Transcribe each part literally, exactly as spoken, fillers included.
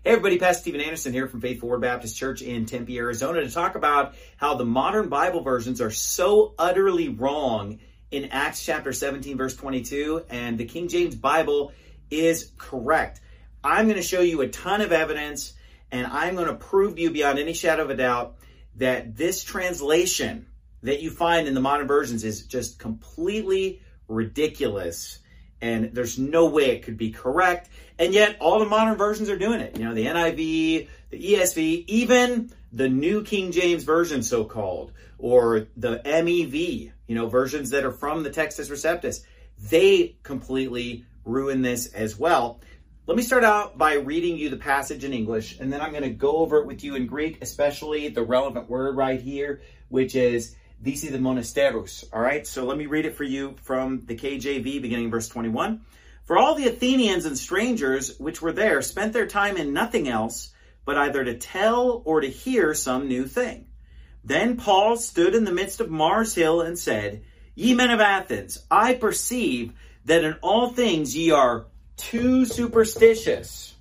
Hey everybody, Pastor Steven Anderson here from Faithful Word Baptist Church in Tempe, Arizona, to talk about how the modern Bible versions are so utterly wrong in Acts chapter seventeen, verse twenty-two, and the King James Bible is correct. I'm going to show you a ton of evidence, and I'm going to prove to you beyond any shadow of a doubt that this translation that you find in the modern versions is just completely ridiculous. And there's no way it could be correct. And yet all the modern versions are doing it. You know, the N I V, the E S V, even the New King James Version, so-called, or the M E V, you know, versions that are from the Textus Receptus, they completely ruin this as well. Let me start out by reading you the passage in English, and then I'm going to go over it with you in Greek, especially the relevant word right here, which is Disi the monasteros. All right, so let me read it for you from the K J V, beginning verse twenty-one. For all the Athenians and strangers which were there spent their time in nothing else, but either to tell or to hear some new thing. Then Paul stood in the midst of Mars Hill and said, Ye men of Athens, I perceive that in all things ye are too superstitious.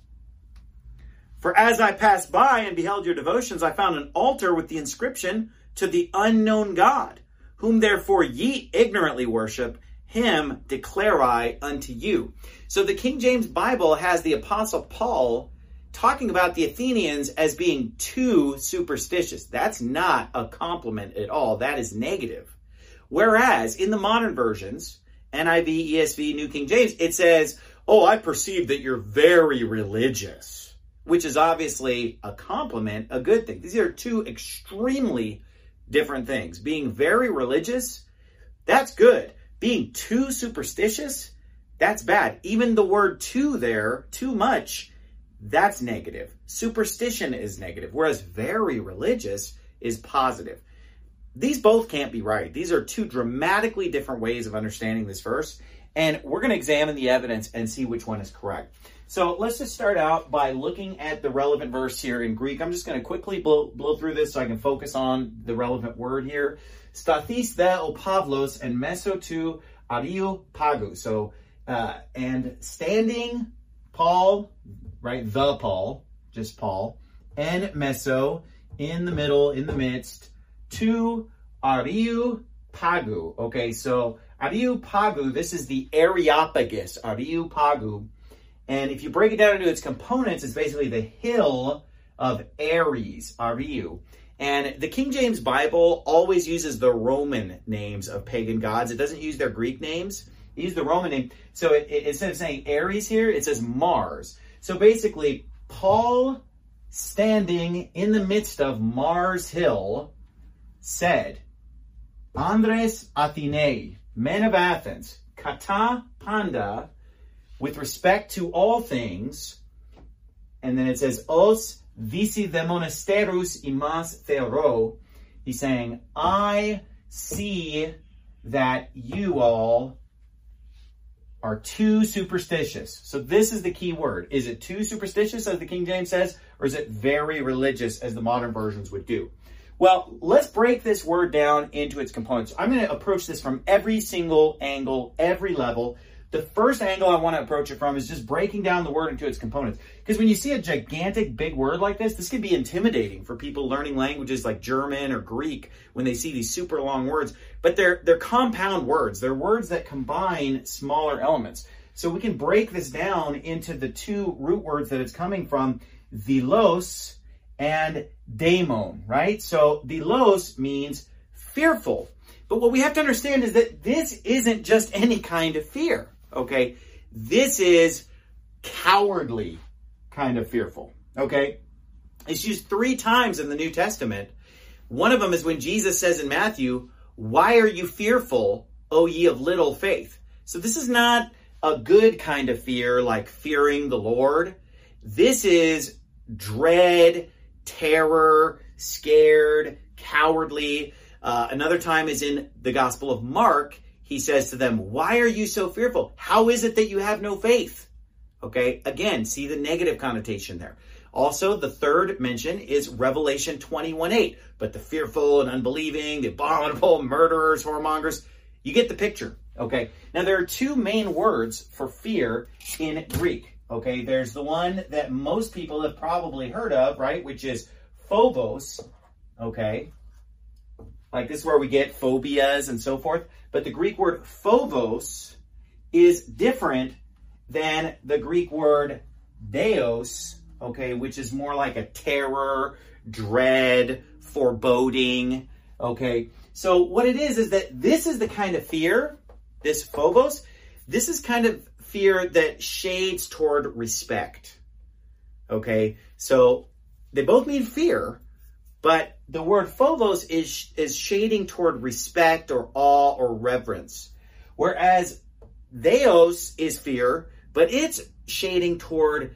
For as I passed by and beheld your devotions, I found an altar with the inscription, To the unknown God, whom therefore ye ignorantly worship, him declare I unto you. So the King James Bible has the Apostle Paul talking about the Athenians as being too superstitious. That's not a compliment at all. That is negative. Whereas in the modern versions, N I V, E S V, New King James, it says, oh, I perceive that you're very religious, which is obviously a compliment, a good thing. These are two extremely different things. Being very religious, that's good. Being too superstitious, that's bad. Even the word too there, too much, that's negative. Superstition is negative, whereas very religious is positive. These both can't be right. These are two dramatically different ways of understanding this verse, and we're going to examine the evidence and see which one is correct. So let's just start out by looking at the relevant verse here in Greek. I'm just going to quickly blow, blow through this so I can focus on the relevant word here. Stathis the o Pavlos and meso tu ariu pagu. So, uh, and standing Paul, right, the Paul, just Paul, and meso, in the middle, in the midst, tu ariu pagu. Okay, so ariu pagu, this is the Areopagus, ariu pagu. And if you break it down into its components, it's basically the hill of Ares, Ariu. And the King James Bible always uses the Roman names of pagan gods. It doesn't use their Greek names. It uses the Roman name. So it, it, instead of saying Ares here, it says Mars. So basically, Paul, standing in the midst of Mars Hill, said, Andres Athenei, men of Athens, kata panda, with respect to all things, and then it says, os visi the monasterus imas theoro. He's saying, I see that you all are too superstitious. So this is the key word. Is it too superstitious, as the King James says, or is it very religious, as the modern versions would do? Well, let's break this word down into its components. I'm going to approach this from every single angle, every level. The first angle I want to approach it from is just breaking down the word into its components. Because when you see a gigantic big word like this, this can be intimidating for people learning languages like German or Greek when they see these super long words. But they're, they're compound words. They're words that combine smaller elements. So we can break this down into the two root words that it's coming from, delos and daemon, right? So delos means fearful. But what we have to understand is that this isn't just any kind of fear. Okay, this is cowardly kind of fearful, okay? It's used three times in the New Testament. One of them is when Jesus says in Matthew, why are you fearful, O ye of little faith? So this is not a good kind of fear like fearing the Lord. This is dread, terror, scared, cowardly. Uh, another time is in the Gospel of Mark. He says to them, why are you so fearful? How is it that you have no faith? Okay, again, see the negative connotation there. Also, the third mention is Revelation twenty-one eight. But the fearful and unbelieving, the abominable, murderers, whoremongers, you get the picture. Okay, now there are two main words for fear in Greek. Okay, there's the one that most people have probably heard of, right? Which is phobos, okay? Like this is where we get phobias and so forth. But the Greek word phobos is different than the Greek word deos, okay? Which is more like a terror, dread, foreboding, okay? So what it is, is that this is the kind of fear, this phobos, this is kind of fear that shades toward respect, okay? So they both mean fear, but the word phobos is, is shading toward respect or awe or reverence. Whereas theos is fear, but it's shading toward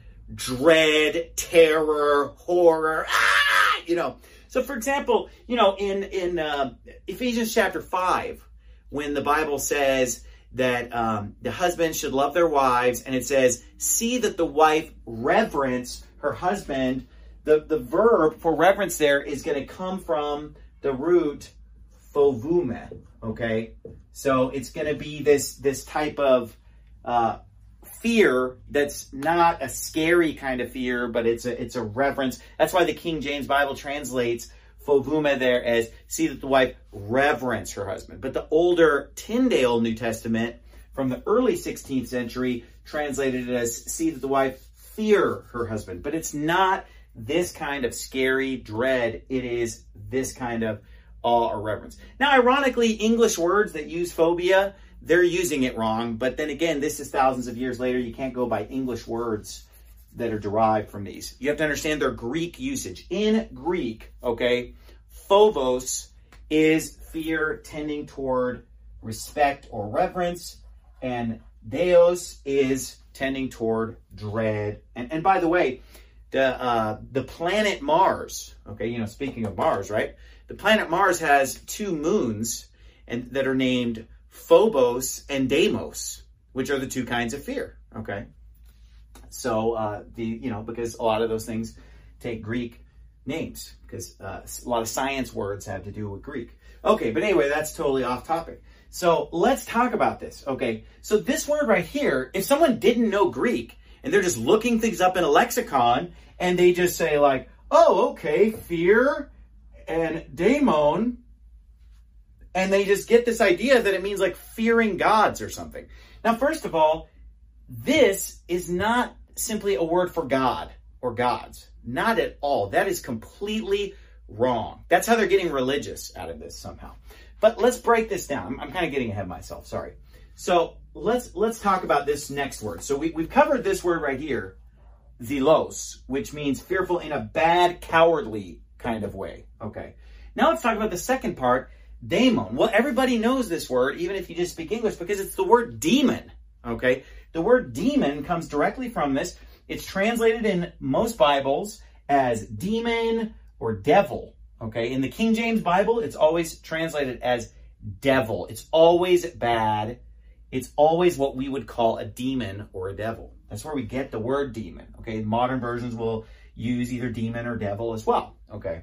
dread, terror, horror, ah, you know. So for example, you know, in, in uh, Ephesians chapter five, when the Bible says that um, the husbands should love their wives, and it says, see that the wife reverence her husband, the, the verb for reverence there is going to come from the root phovume, okay? So it's going to be this, this type of uh, fear that's not a scary kind of fear, but it's a, it's a reverence. That's why the King James Bible translates phovume there as see that the wife reverence her husband. But the older Tyndale New Testament from the early sixteenth century translated it as see that the wife fear her husband. But it's not this kind of scary dread. It is this kind of awe or reverence. Now, ironically, English words that use phobia, they're using it wrong. But then again, this is thousands of years later. You can't go by English words that are derived from these. You have to understand their Greek usage. In Greek, okay, phobos is fear tending toward respect or reverence, and deos is tending toward dread. And, and by the way, the uh, the planet Mars, okay, you know, speaking of Mars, right? The planet Mars has two moons and that are named Phobos and Deimos, which are the two kinds of fear, okay? So, uh, the you know, because a lot of those things take Greek names, because uh, a lot of science words have to do with Greek. Okay, but anyway, that's totally off topic. So let's talk about this, okay? So this word right here, if someone didn't know Greek and they're just looking things up in a lexicon and they just say like, oh, okay, fear and daemon, and they just get this idea that it means like fearing gods or something. Now, first of all, this is not simply a word for God or gods. Not at all. That is completely wrong. That's how they're getting religious out of this somehow. But let's break this down. I'm, I'm kind of getting ahead of myself. Sorry. So let's let's talk about this next word. So we, we've covered this word right here, zelos, which means fearful in a bad, cowardly kind of way. Okay. Now let's talk about the second part, daemon. Well, everybody knows this word, even if you just speak English, because it's the word demon. Okay. The word demon comes directly from this. It's translated in most Bibles as demon or devil. Okay. In the King James Bible, it's always translated as devil. It's always bad. It's always what we would call a demon or a devil. That's where we get the word demon. Okay. Modern versions will use either demon or devil as well. Okay.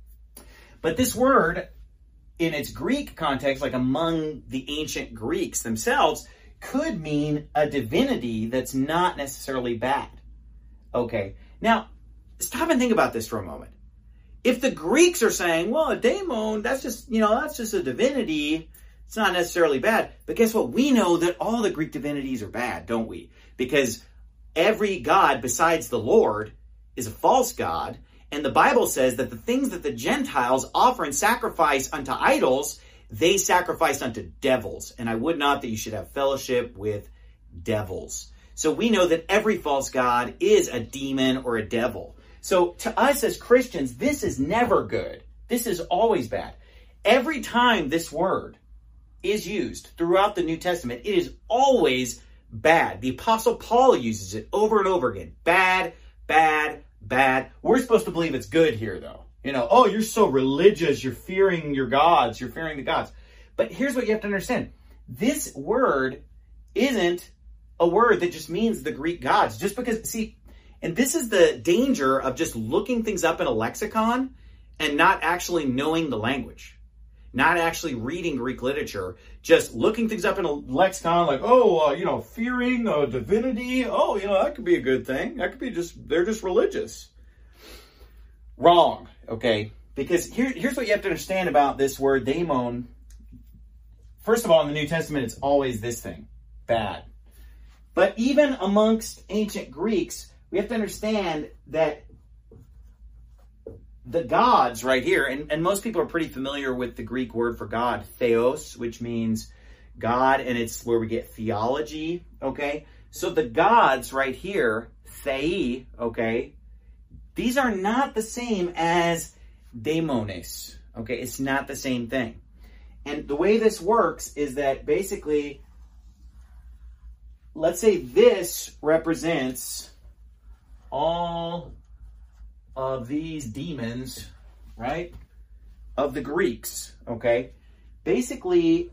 But this word, in its Greek context, like among the ancient Greeks themselves, could mean a divinity that's not necessarily bad. Okay. Now, stop and think about this for a moment. If the Greeks are saying, well, a daemon, that's just, you know, that's just a divinity. It's not necessarily bad. But guess what? We know that all the Greek divinities are bad, don't we? Because every god besides the Lord is a false god. And the Bible says that the things that the Gentiles offer and sacrifice unto idols, they sacrifice unto devils. And I would not that you should have fellowship with devils. So we know that every false god is a demon or a devil. So to us as Christians, this is never good. This is always bad. Every time this word is used throughout the New Testament, it is always bad. The Apostle Paul uses it over and over again. Bad, bad, bad. We're supposed to believe it's good here, though. You know, oh, you're so religious. You're fearing your gods. You're fearing the gods. But here's what you have to understand. This word isn't a word that just means the Greek gods. Just because, see, and this is the danger of just looking things up in a lexicon and not actually knowing the language. not actually reading Greek literature, just looking things up in a lexicon like, oh, uh, you know, fearing uh, divinity. Oh, you know, that could be a good thing. That could be just, they're just religious. Wrong, okay? Because here, here's what you have to understand about this word daemon. First of all, in the New Testament, it's always this thing, bad. But even amongst ancient Greeks, we have to understand that the gods right here, and, and most people are pretty familiar with the Greek word for God, theos, which means God, and it's where we get theology, okay? So the gods right here, thei, okay, these are not the same as daemones, okay? It's not the same thing. And the way this works is that basically, let's say this represents all of these demons, right, of the Greeks, okay? Basically,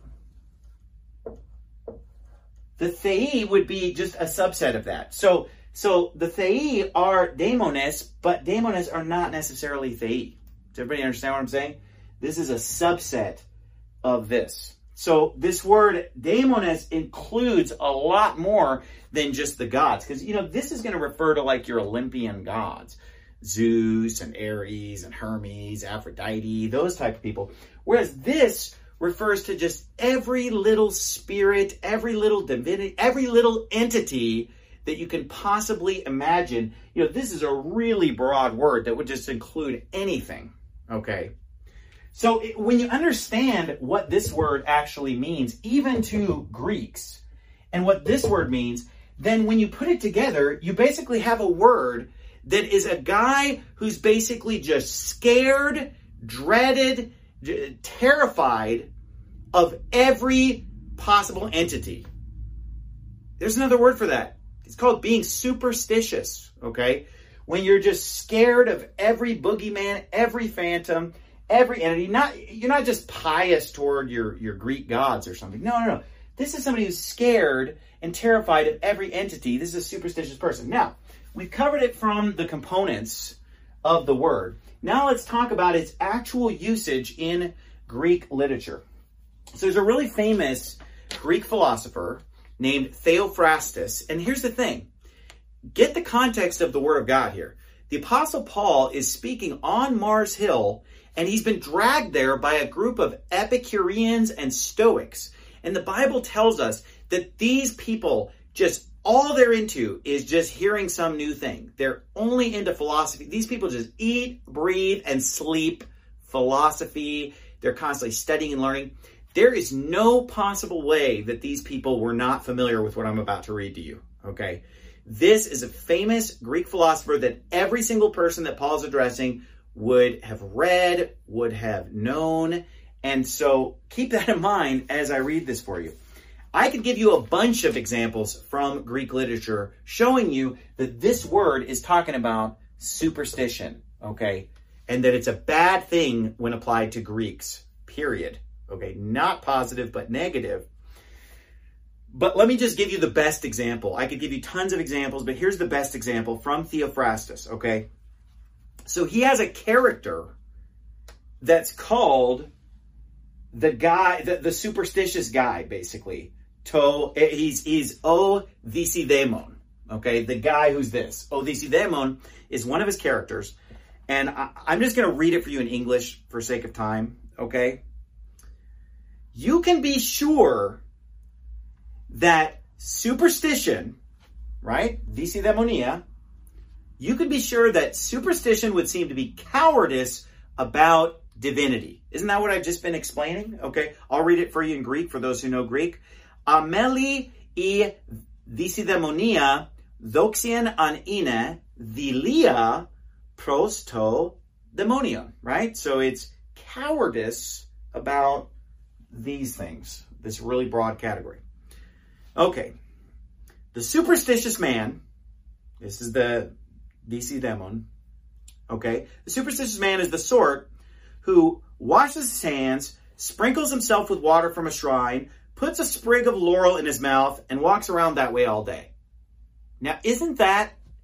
the thei would be just a subset of that. So, so the thei are daemones, but daemones are not necessarily thei. Does everybody understand what I'm saying? This is a subset of this. So this word daemones includes a lot more than just the gods. Because, you know, this is going to refer to like your Olympian gods. Zeus and Ares and Hermes, Aphrodite, those type of people. Whereas this refers to just every little spirit, every little divinity, every little entity that you can possibly imagine. You know, this is a really broad word that would just include anything, okay? So it, when you understand what this word actually means, even to Greeks, and what this word means, then when you put it together, you basically have a word that is a guy who's basically just scared, dreaded, terrified of every possible entity. There's another word for that. It's called being superstitious, okay? When you're just scared of every boogeyman, every phantom, every entity. Not, you're not just pious toward your, your Greek gods or something. No, no, no. This is somebody who's scared and terrified of every entity. This is a superstitious person. Now, we've covered it from the components of the word. Now let's talk about its actual usage in Greek literature. So there's a really famous Greek philosopher named Theophrastus. And here's the thing. Get the context of the word of God here. The Apostle Paul is speaking on Mars Hill, and he's been dragged there by a group of Epicureans and Stoics. And the Bible tells us that these people just, all they're into is just hearing some new thing. They're only into philosophy. These people just eat, breathe, and sleep philosophy. They're constantly studying and learning. There is no possible way that these people were not familiar with what I'm about to read to you, okay? This is a famous Greek philosopher that every single person that Paul's addressing would have read, would have known. And so keep that in mind as I read this for you. I could give you a bunch of examples from Greek literature showing you that this word is talking about superstition, okay? And that it's a bad thing when applied to Greeks, period. Okay, not positive, but negative. But let me just give you the best example. I could give you tons of examples, but here's the best example from Theophrastus, okay? So he has a character that's called the guy, the, the superstitious guy, basically. To, he's, he's O Dicydemon, okay? The guy who's this. O Dicydemon is one of his characters. And I, I'm just going to read it for you in English for sake of time, okay? You can be sure that superstition, right? Dicidemonia, you can be sure that superstition would seem to be cowardice about divinity. Isn't that what I've just been explaining? Okay, I'll read it for you in Greek for those who know Greek. Ameli I Dicidemonia doxian an ine dilia prosto demonion, right? So it's cowardice about these things, this really broad category. Okay, the superstitious man, this is the Dicydemon, okay? The superstitious man is the sort who washes his hands, sprinkles himself with water from a shrine, puts a sprig of laurel in his mouth, and walks around that way all day. Now, isn't that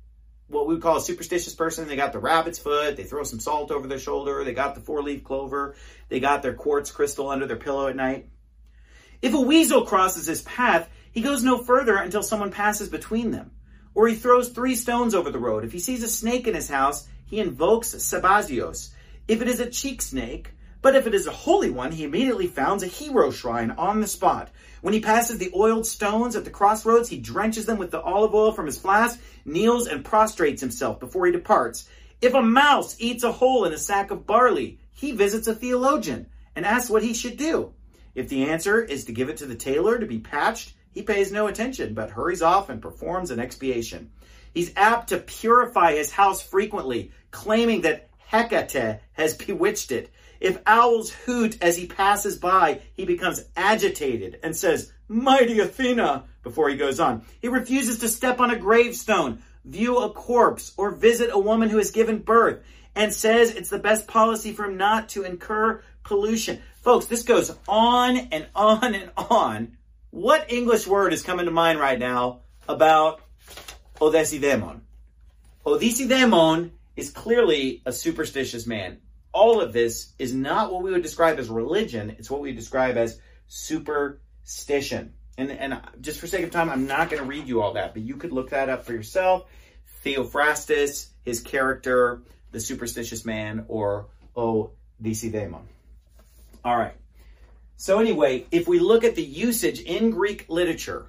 what we would call a superstitious person. They got the rabbit's foot. They throw some salt over their shoulder. They got the four-leaf clover. They got their quartz crystal under their pillow at night. If a weasel crosses his path, he goes no further until someone passes between them. Or he throws three stones over the road. If he sees a snake in his house, he invokes Sabazios. If it is a cheek snake, but if it is a holy one, he immediately founds a hero shrine on the spot. When he passes the oiled stones at the crossroads, he drenches them with the olive oil from his flask, kneels and prostrates himself before he departs. If a mouse eats a hole in a sack of barley, he visits a theologian and asks what he should do. If the answer is to give it to the tailor to be patched, he pays no attention, but hurries off and performs an expiation. He's apt to purify his house frequently, claiming that Hecate has bewitched it. If owls hoot as he passes by, he becomes agitated and says, "Mighty Athena," before he goes on. He refuses to step on a gravestone, view a corpse, or visit a woman who has given birth, and says it's the best policy for him not to incur pollution. Folks, this goes on and on and on. What English word is coming to mind right now about Odesidemon? Odesidemon is clearly a superstitious man. All of this is not what we would describe as religion. It's what we describe as superstition. And, and just for sake of time, I'm not going to read you all that, but you could look that up for yourself. Theophrastus, his character, the superstitious man, or Odesidemon. All right. So anyway, if we look at the usage in Greek literature,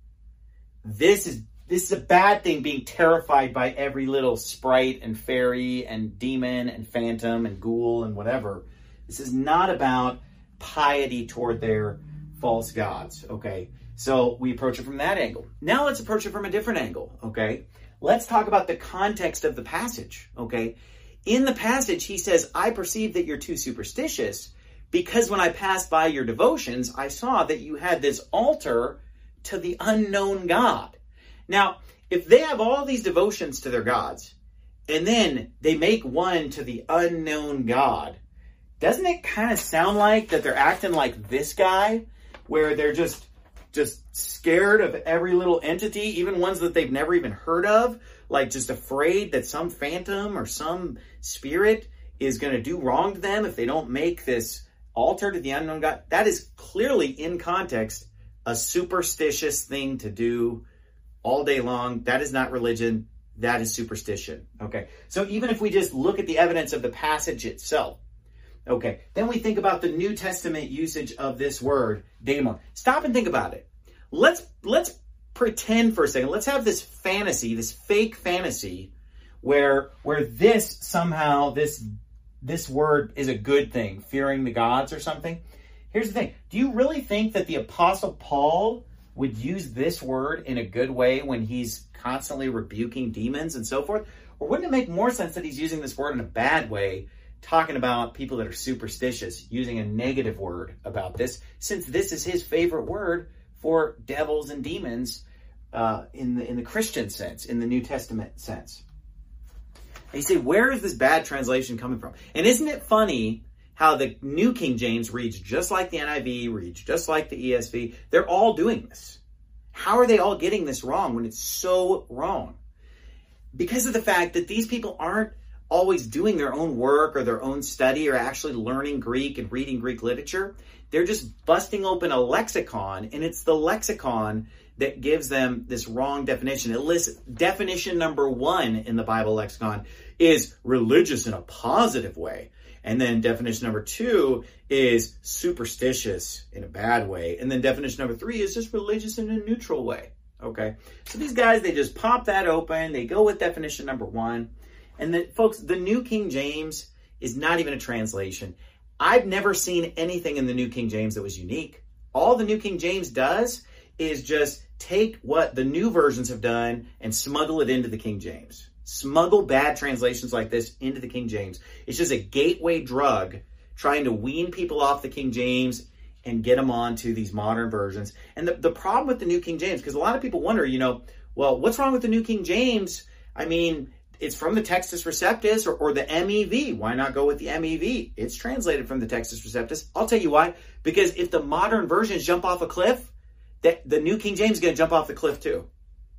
this is This is a bad thing, being terrified by every little sprite and fairy and demon and phantom and ghoul and whatever. This is not about piety toward their false gods, okay? So we approach it from that angle. Now let's approach it from a different angle, okay? Let's talk about the context of the passage, okay? In the passage, he says, "I perceive that you're too superstitious because when I passed by your devotions, I saw that you had this altar to the unknown God." Now, if they have all these devotions to their gods, and then they make one to the unknown God, doesn't it kind of sound like that they're acting like this guy, where they're just, just scared of every little entity, even ones that they've never even heard of, like just afraid that some phantom or some spirit is going to do wrong to them if they don't make this altar to the unknown God? That is clearly, in context, a superstitious thing to do all day long. That is not religion. That is superstition. Okay. So even if we just look at the evidence of the passage itself, okay, then we think about the New Testament usage of this word, daemon. Stop and think about it. Let's, let's pretend for a second. Let's have this fantasy, this fake fantasy where, where this somehow, this, this word is a good thing, fearing the gods or something. Here's the thing. Do you really think that the Apostle Paul would use this word in a good way when he's constantly rebuking demons and so forth? Or wouldn't it make more sense that he's using this word in a bad way, talking about people that are superstitious, using a negative word about this, since this is his favorite word for devils and demons uh, in the in the Christian sense, in the New Testament sense? And you say, where is this bad translation coming from? And isn't it funny how the New King James reads just like the N I V, reads just like the E S V. They're all doing this. How are they all getting this wrong when it's so wrong? Because of the fact that these people aren't always doing their own work or their own study or actually learning Greek and reading Greek literature. They're just busting open a lexicon, and it's the lexicon that gives them this wrong definition. It lists definition number one in the Bible lexicon is religious in a positive way. And then definition number two is superstitious in a bad way. And then definition number three is just religious in a neutral way. Okay. So these guys, they just pop that open. They go with definition number one. And then, folks, the New King James is not even a translation. I've never seen anything in the New King James that was unique. All the New King James does is just take what the new versions have done and smuggle it into the King James. Smuggle bad translations like this into the King James. It's just a gateway drug trying to wean people off the King James and get them onto these modern versions. And the, the problem with the New King James, because a lot of people wonder, you know, well, what's wrong with the New King James? I mean, it's from the Textus Receptus or, or the M E V. Why not go with the M E V? It's translated from the Textus Receptus. I'll tell you why. Because if the modern versions jump off a cliff, that the New King James is going to jump off the cliff too.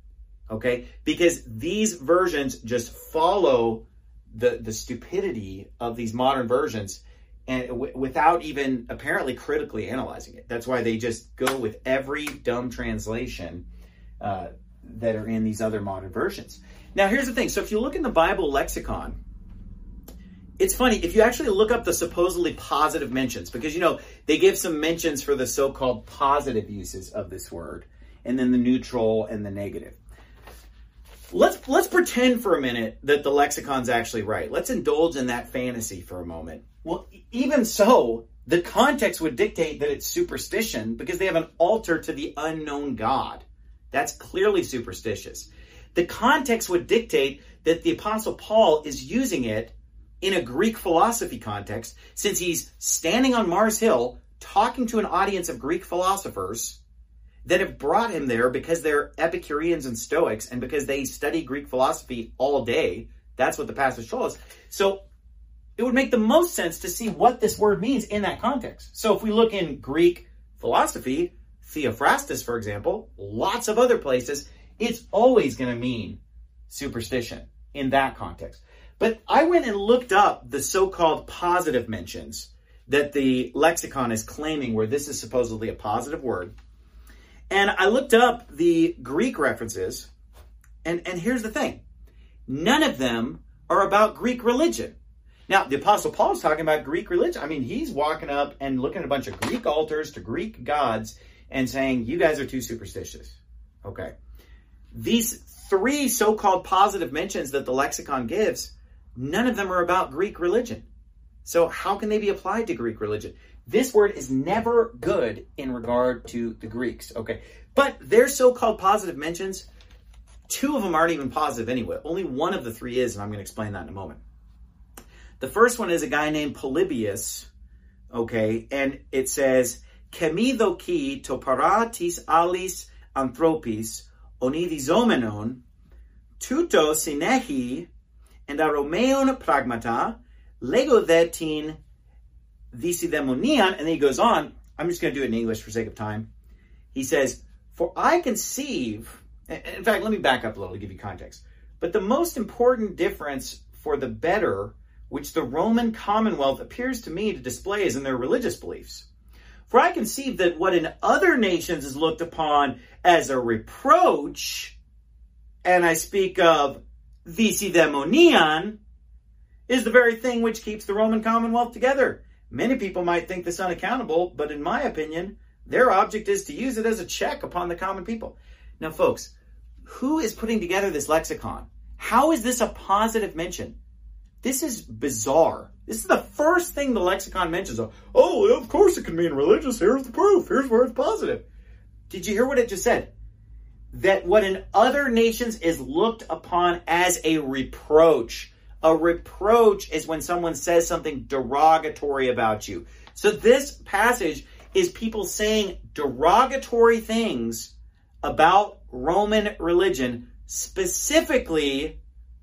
okay? Because these versions just follow the, the stupidity of these modern versions and w- without even apparently critically analyzing it. That's why they just go with every dumb translation uh, that are in these other modern versions. Now, here's the thing. So if you look in the Bible lexicon, it's funny, if you actually look up the supposedly positive mentions, because, you know, they give some mentions for the so-called positive uses of this word, and then the neutral and the negative. Let's let's pretend for a minute that the lexicon's actually right. Let's indulge in that fantasy for a moment. Well, even so, the context would dictate that it's superstition because they have an altar to the unknown God. That's clearly superstitious. The context would dictate that the Apostle Paul is using it in a Greek philosophy context, since he's standing on Mars Hill talking to an audience of Greek philosophers that have brought him there because they're Epicureans and Stoics and because they study Greek philosophy all day. That's what the passage told us. So it would make the most sense to see what this word means in that context. So if we look in Greek philosophy, Theophrastus, for example, lots of other places, it's always going to mean superstition in that context. But I went and looked up the so-called positive mentions that the lexicon is claiming where this is supposedly a positive word. And I looked up the Greek references, and, and here's the thing. None of them are about Greek religion. Now, the Apostle Paul is talking about Greek religion. I mean, he's walking up and looking at a bunch of Greek altars to Greek gods and saying, you guys are too superstitious. Okay. These three so-called positive mentions that the lexicon gives, none of them are about Greek religion. So how can they be applied to Greek religion? This word is never good in regard to the Greeks, okay? But their so-called positive mentions, two of them aren't even positive anyway. Only one of the three is, and I'm going to explain that in a moment. The first one is a guy named Polybius, okay? And it says, Kemidoki to paratis alis anthropis onidizomenon tuto synehi and aromeon pragmata legothetin visidemonian. And then he goes on. I'm just going to do it in English for sake of time. He says, for I conceive, in fact, let me back up a little to give you context. But the most important difference for the better, which the Roman Commonwealth appears to me to display, is in their religious beliefs. For I conceive that what in other nations is looked upon as a reproach, and I speak of visidemonian, is the very thing which keeps the Roman Commonwealth together. Many people might think this unaccountable, but in my opinion, their object is to use it as a check upon the common people. Now, folks, who is putting together this lexicon? How is this a positive mention? This is bizarre. This is the first thing the lexicon mentions. Oh, of course it can mean religious. Here's the proof. Here's where it's positive. Did you hear what it just said? That what in other nations is looked upon as a reproach. A reproach is when someone says something derogatory about you. So this passage is people saying derogatory things about Roman religion, specifically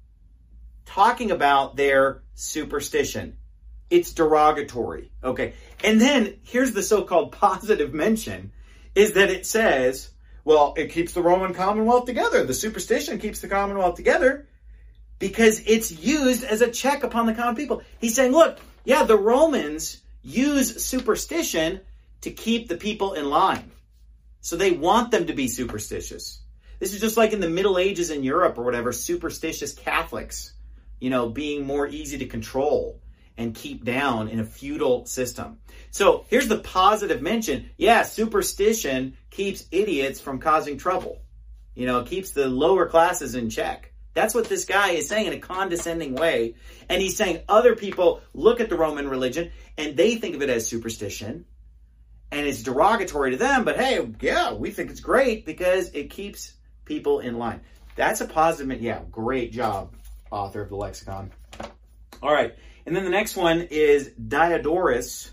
talking about their superstition. It's derogatory. Okay. And then here's the so-called positive mention, is that it says, well, it keeps the Roman Commonwealth together. The superstition keeps the Commonwealth together because it's used as a check upon the common people. He's saying, look, yeah, the Romans use superstition to keep the people in line. So they want them to be superstitious. This is just like in the Middle Ages in Europe or whatever, superstitious Catholics, you know, being more easy to control and keep down in a feudal system. So here's the positive mention. Yeah, superstition keeps idiots from causing trouble. You know, it keeps the lower classes in check. That's what this guy is saying in a condescending way. And he's saying other people look at the Roman religion and they think of it as superstition and it's derogatory to them. But hey, yeah, we think it's great because it keeps people in line. That's a positive. Yeah, great job, author of the lexicon. All right. And then the next one is Diodorus,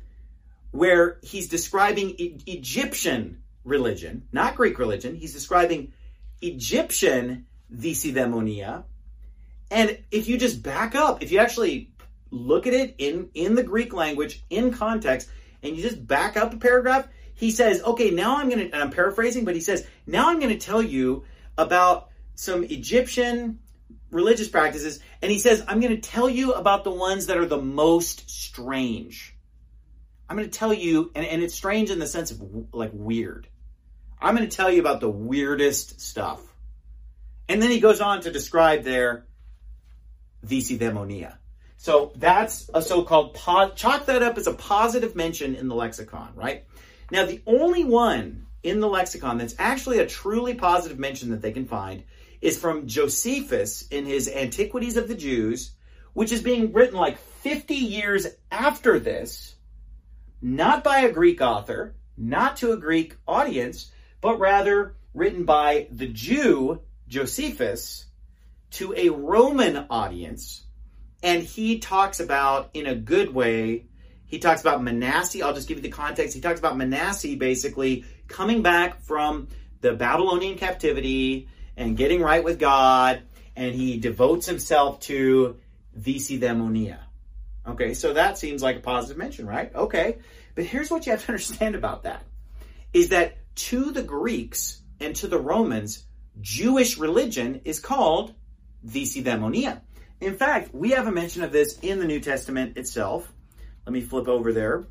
where he's describing e- Egyptian religion, not Greek religion. He's describing Egyptian visidemonian. And if you just back up, if you actually look at it in, in the Greek language, in context, and you just back up a paragraph, he says, okay, now I'm going to, and I'm paraphrasing, but he says, now I'm going to tell you about some Egyptian religious practices, and he says, I'm going to tell you about the ones that are the most strange. I'm going to tell you, and, and it's strange in the sense of like weird. I'm going to tell you about the weirdest stuff. And then he goes on to describe their visidæmonia. So that's a so-called, po- chalk that up as a positive mention in the lexicon, right? Now, the only one in the lexicon that's actually a truly positive mention that they can find is from Josephus in his Antiquities of the Jews, which is being written like fifty years after this, not by a Greek author, not to a Greek audience, but rather written by the Jew, Josephus, to a Roman audience. And he talks about, in a good way, he talks about Manasseh. I'll just give you the context. He talks about Manasseh basically coming back from the Babylonian captivity and getting right with God, and he devotes himself to visidæmonia. Okay, so that seems like a positive mention, right? Okay, but here's what you have to understand about that, is that to the Greeks and to the Romans, Jewish religion is called visidæmonia. In fact, we have a mention of this in the New Testament itself. Let me flip over there.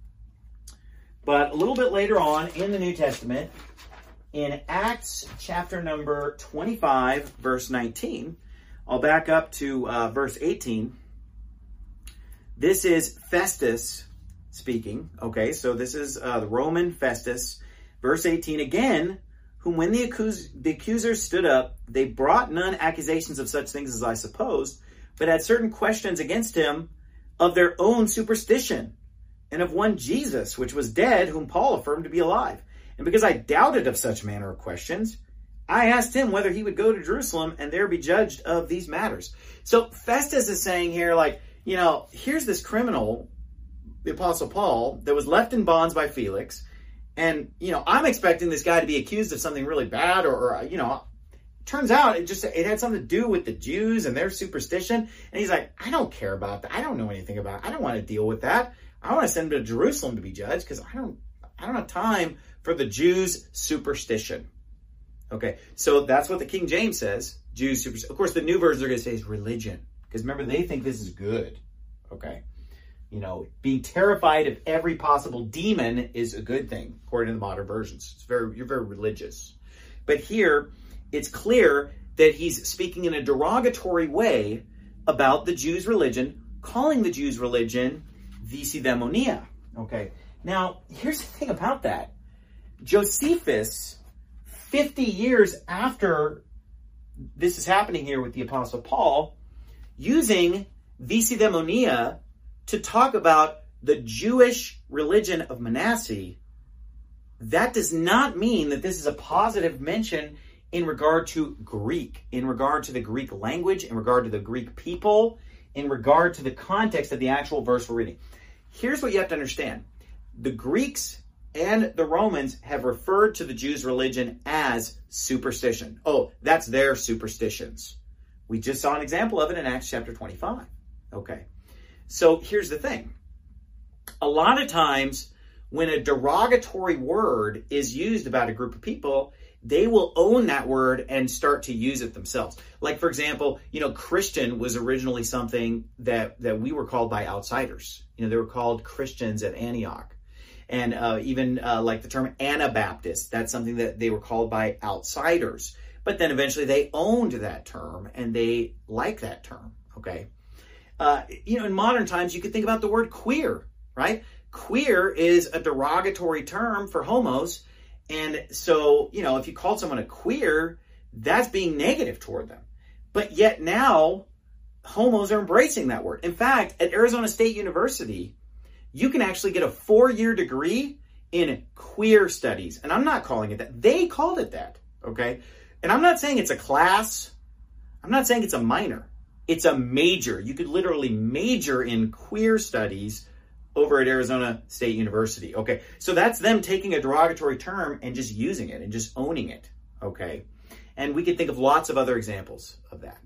But a little bit later on in the New Testament, in Acts chapter number twenty-five, verse nineteen, I'll back up to uh, verse eighteen. This is Festus speaking. Okay, so this is uh, the Roman Festus. Verse eighteen, again, whom when the, accus- the accusers stood up, they brought none accusations of such things as I supposed, but had certain questions against him of their own superstition, and of one Jesus, which was dead, whom Paul affirmed to be alive. And because I doubted of such manner of questions, I asked him whether he would go to Jerusalem and there be judged of these matters. So Festus is saying here, like, you know, here's this criminal, the Apostle Paul, that was left in bonds by Felix. And, you know, I'm expecting this guy to be accused of something really bad, or, or you know, turns out it just, it had something to do with the Jews and their superstition. And he's like, I don't care about that. I don't know anything about it. I don't want to deal with that. I want to send him to Jerusalem to be judged because I don't, I don't have time for the Jews' superstition. Okay, so that's what the King James says. Jews superstition. Of course, the new versions are going to say is religion, because remember, they think this is good. Okay, you know, being terrified of every possible demon is a good thing according to the modern versions. It's very, you're very religious. But here, it's clear that he's speaking in a derogatory way about the Jews' religion, calling the Jews' religion visidæmonia. Okay, now here's the thing about that. Josephus, fifty years after this is happening here with the Apostle Paul, using visidæmonia to talk about the Jewish religion of Manasseh, that does not mean that this is a positive mention in regard to Greek, in regard to the Greek language, in regard to the Greek people, in regard to the context of the actual verse we're reading. Here's what you have to understand. The Greeks and the Romans have referred to the Jews' religion as superstition. Oh, that's their superstitions. We just saw an example of it in Acts chapter twenty-five. Okay, so here's the thing. A lot of times when a derogatory word is used about a group of people, they will own that word and start to use it themselves. Like, for example, you know, Christian was originally something that, that we were called by outsiders. You know, they were called Christians at Antioch. And uh, even uh, like the term Anabaptist, that's something that they were called by outsiders. But then eventually they owned that term and they like that term, okay? Uh, you know, in modern times, you could think about the word queer, right? Queer is a derogatory term for homos. And so, you know, if you call someone a queer, that's being negative toward them. But yet now, homos are embracing that word. In fact, at Arizona State University, you can actually get a four-year degree in queer studies. And I'm not calling it that. They called it that, okay? And I'm not saying it's a class. I'm not saying it's a minor. It's a major. You could literally major in queer studies over at Arizona State University. Okay, so that's them taking a derogatory term and just using it and just owning it, okay? And we can think of lots of other examples of that.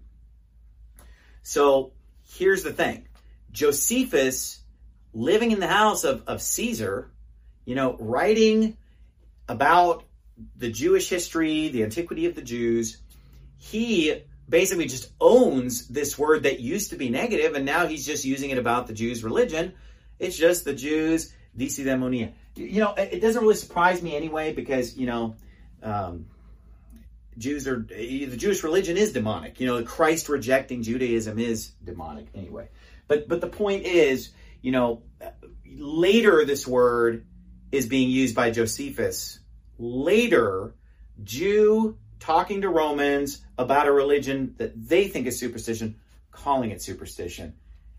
So here's the thing. Josephus, living in the house of, of Caesar, you know, writing about the Jewish history, the antiquity of the Jews, he basically just owns this word that used to be negative, and now he's just using it about the Jews' religion. It's just the Jews, disidemonia. You know, it doesn't really surprise me anyway, because, you know, um, Jews are, the Jewish religion is demonic. You know, Christ rejecting Judaism is demonic anyway. But, but the point is, you know, later this word is being used by Josephus. Later, Jew talking to Romans about a religion that they think is superstition, calling it superstition.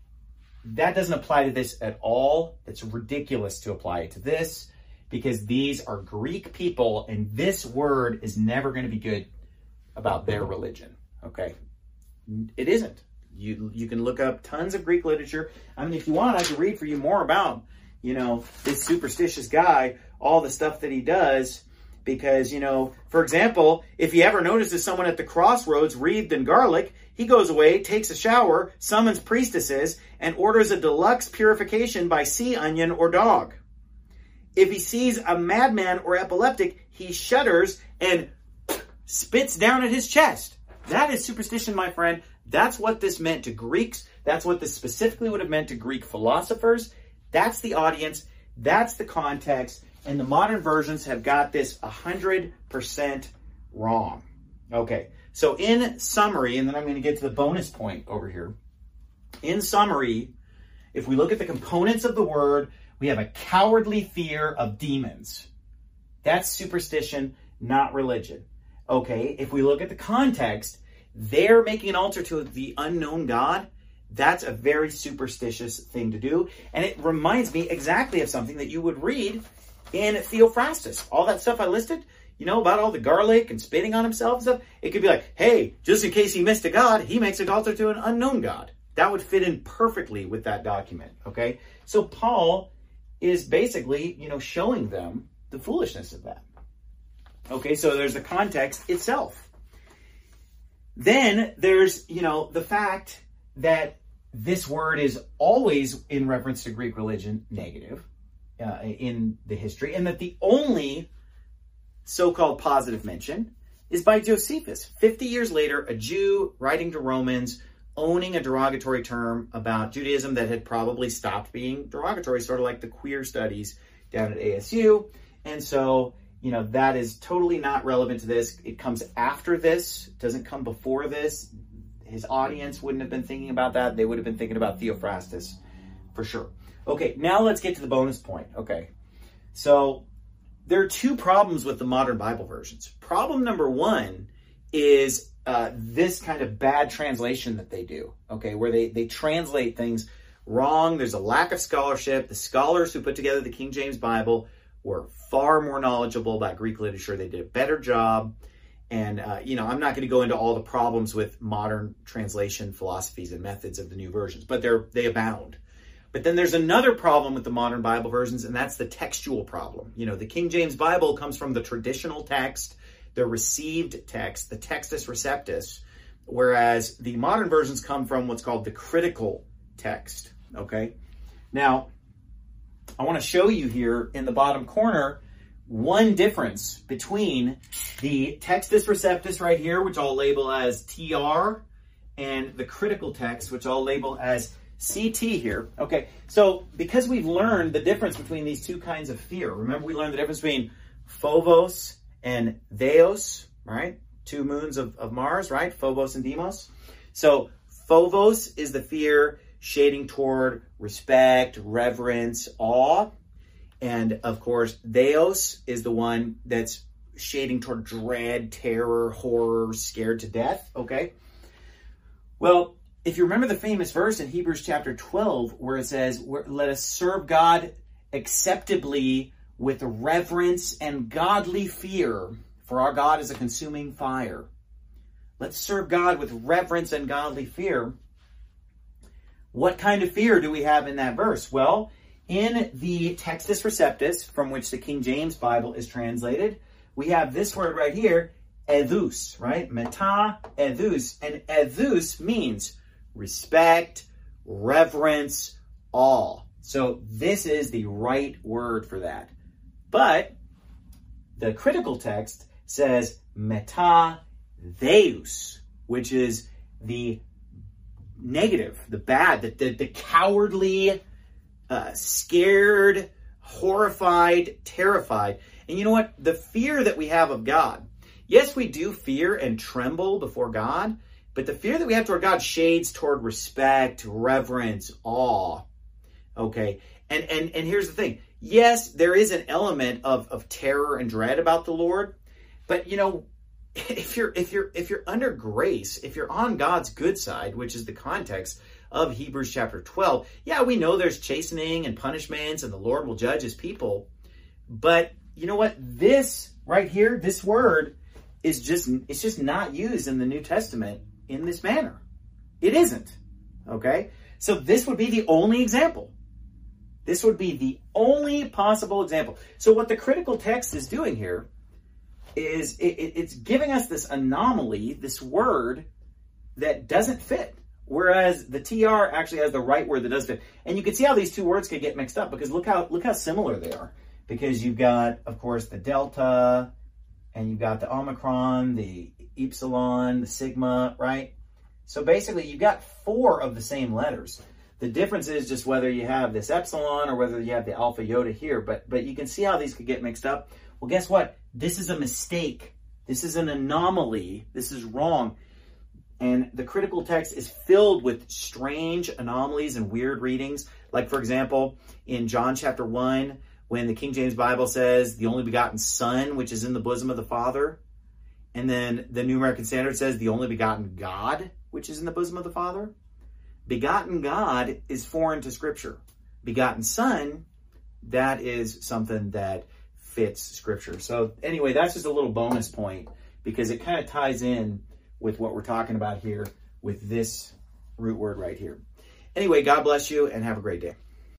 That doesn't apply to this at all. It's ridiculous to apply it to this, because these are Greek people, and this word is never going to be good about their religion, okay? It isn't. You, you can look up tons of Greek literature. I mean, if you want, I can read for you more about, you know, this superstitious guy, all the stuff that he does. Because, you know, for example, if he ever notices someone at the crossroads wreathed in garlic, he goes away, takes a shower, summons priestesses, and orders a deluxe purification by sea onion or dog. If he sees a madman or epileptic, he shudders and spits down at his chest. That is superstition, my friend. That's what this meant to Greeks. That's what this specifically would have meant to Greek philosophers. That's the audience. That's the context. And the modern versions have got this one hundred percent wrong. Okay, so in summary, and then I'm going to get to the bonus point over here. In summary, if we look at the components of the word, we have a cowardly fear of demons. That's superstition, not religion. Okay, if we look at the context, they're making an altar to the unknown God. That's a very superstitious thing to do. And it reminds me exactly of something that you would read in Theophrastus. All that stuff I listed, you know, about all the garlic and spitting on himself and stuff. It could be like, hey, just in case he missed a God, he makes an altar to an unknown God. That would fit in perfectly with that document, okay? So Paul is basically, you know, showing them the foolishness of that. Okay, so there's the context itself. Then there's, you know, the fact that this word is always in reference to Greek religion negative. Uh, in the history, and that the only so-called positive mention is by Josephus. fifty years later, a Jew writing to Romans, owning a derogatory term about Judaism that had probably stopped being derogatory, sort of like the queer studies down at A S U. And so, you know, that is totally not relevant to this. It comes after this, it doesn't come before this. His audience wouldn't have been thinking about that. They would have been thinking about Theophrastus for sure. Okay, now let's get to the bonus point. Okay, so there are two problems with the modern Bible versions. Problem number one is uh, this kind of bad translation that they do, okay, where they, they translate things wrong. There's a lack of scholarship. The scholars who put together the King James Bible were far more knowledgeable about Greek literature. They did a better job. And, uh, you know, I'm not going to go into all the problems with modern translation philosophies and methods of the new versions, but they're, they abound. But then there's another problem with the modern Bible versions, and that's the textual problem. You know, the King James Bible comes from the traditional text, the received text, the Textus Receptus, whereas the modern versions come from what's called the critical text, okay? Now, I want to show you here in the bottom corner one difference between the Textus Receptus right here, which I'll label as T R, and the critical text, which I'll label as C T here. Okay, so because we've learned the difference between these two kinds of fear, remember we learned the difference between Phobos and Theos, right? Two moons of, of Mars, right? Phobos and Deimos. So Phobos is the fear shading toward respect, reverence, awe. And of course, Theos is the one that's shading toward dread, terror, horror, scared to death, okay? Well, if you remember the famous verse in Hebrews chapter twelve, where it says, let us serve God acceptably with reverence and godly fear, for our God is a consuming fire. Let's serve God with reverence and godly fear. What kind of fear do we have in that verse? Well, in the Textus Receptus, from which the King James Bible is translated, we have this word right here, edus, right? Meta edus. And edus means respect, reverence, awe. So this is the right word for that. But the critical text says meta theus, which is the negative, the bad, the, the, the cowardly, uh, scared, horrified, terrified. And you know what? The fear that we have of God, yes, we do fear and tremble before God, but the fear that we have toward God shades toward respect, reverence, awe. Okay? And and and here's the thing. Yes, there is an element of, of terror and dread about the Lord, but you know, if you're if you're if you're under grace, if you're on God's good side, which is the context of Hebrews chapter twelve, yeah, we know there's chastening and punishments and the Lord will judge his people. But you know what? This right here, this word is just it's just not used in the New Testament in this manner. It isn't. Okay? So this would be the only example. This would be the only possible example. So what the critical text is doing here is it, it, it's giving us this anomaly, this word that doesn't fit. Whereas the T R actually has the right word that does fit. And you can see how these two words could get mixed up because look how look how similar they are. Because you've got, of course, the delta, and you've got the omicron, the epsilon, the sigma, right? So basically you've got four of the same letters. The difference is just whether you have this epsilon or whether you have the alpha iota here. But, but you can see how these could get mixed up. Well, guess what? This is a mistake. This is an anomaly. This is wrong. And the critical text is filled with strange anomalies and weird readings. Like, for example, in John chapter one, when the King James Bible says the only begotten Son, which is in the bosom of the Father. And then the New American Standard says the only begotten God, which is in the bosom of the Father. Begotten God is foreign to Scripture. Begotten Son, that is something that fits Scripture. So anyway, that's just a little bonus point because it kind of ties in with what we're talking about here with this root word right here. Anyway, God bless you and have a great day.